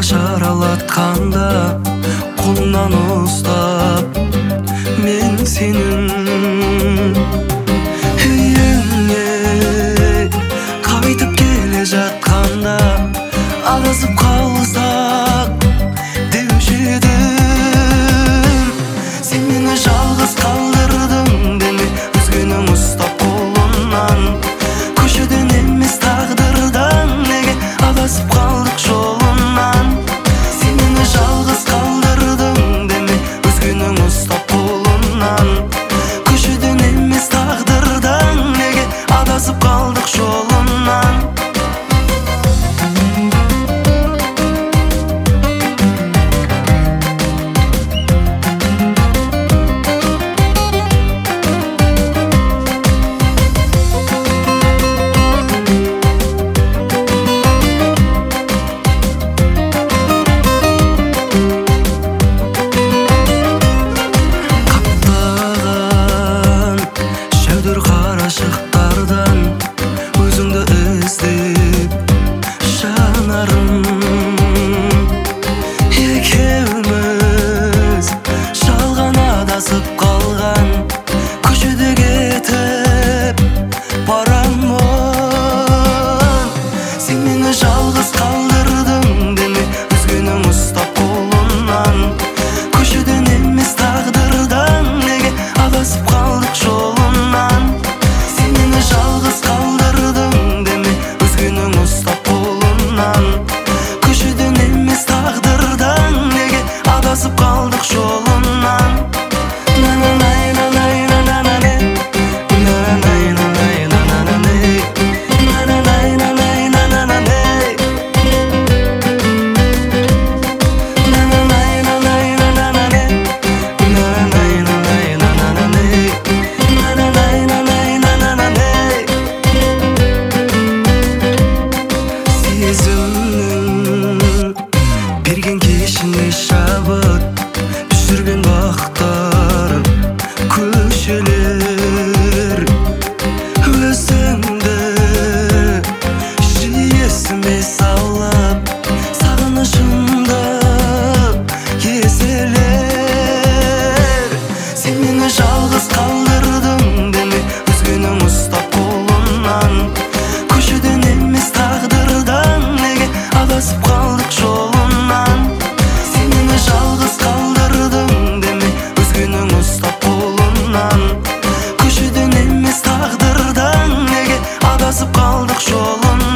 баш аралатканда колуңдан устап мен сенин үйүңө кайтып келе жатканда адасып калсак деуші едім. Сен мені жалғыз қалдырдың деме, өзгенің ұстап қолымнан. Көшеден емес тағдырдан, неге адасып қалдық жолынан. Сен мені жалғыз қалдырдың деме, өзгенің ұстап қолымнан. Көшеден емес тағдырдан, неге адасып қалдық жолынан. Қарашықтардан өзіңді іздеп жанарым, екеуміз жалған адасып қалған көшеде кетіп барамын. Сен мені жалғыз қалдырдың деме, өзгенің ұстап қолымнан. Көшеден емес тағдырдан, неге адасып қалдық жолынан. Жалғыз қалдырдың деме, өзгенің ұстап қолымнан. Көшеден емес тағдырдан, неге адасып қалдық жолынан. Берген кешіне шабыт түсірген бақтар көшелер. Өзіңді жиі есіме салып, сағынышымды еселер. Сен мені жалғыз қалдырдың деме, өзгенің ұстап қолымнан. Көшеден емес тағдырдан, неге адасып қалдық жолынан. Сен мені жалғыз қалдырдың деме, өзгенің ұстап қолымнан. Көшеден емес тағдырдан, неге адасып қалдық жолынан.